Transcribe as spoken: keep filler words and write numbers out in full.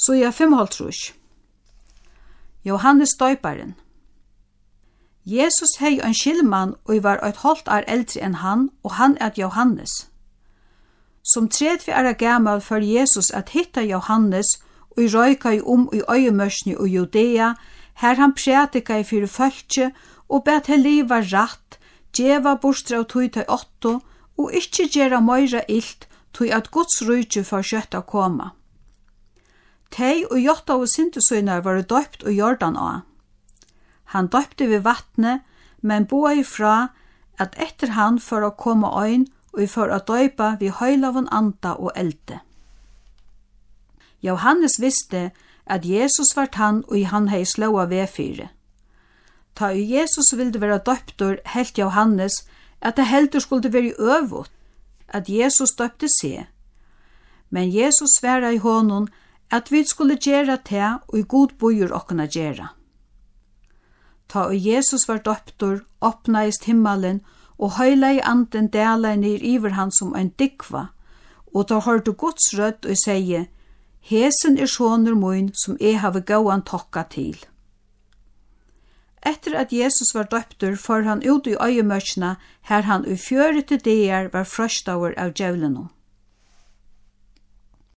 Så jeg femholtrus. Johannes døyparen. Jesus hei en skilmann og var et halvt år eldre enn han, og han er Johannes. Som tredje er gammel for Jesus at hitta Johannes og røyka i om i øyemørsni og Judea, her han prædika i fyrir fölkje og bet he liva ratt, djeva bostra og tui til åtto, og ikkje gjera møyra ilt, tui at Guds rujtje for kjøtt å koma. Tei og jotta og sintesøynar var døypt og Jordan á. Han døypte ved vattnet, men boa ifra at etter han for å komme øyn og for å døypa vi høylavun anda og elde. Johannes visste at Jesus var han og han hei slåa vedfyre. Ta og Jesus ville være døyptor helt Johannes at det heldur skulle være øvut, at Jesus døypte seg. Men Jesus sværa i honom at vi skulle gjera det og i god bojur okkona gjera. Ta og Jesus var døptor, åpnaist himmelen, og høyla i anden dela nir iver han som ein dikva, og ta hørte Guds rødd og sige, hesen er sonur mun som eg have gåan tokka til. Etter at Jesus var døptor, for han ut i øyemørsna, her han i fjørete deir var frøstaur av djevlenum.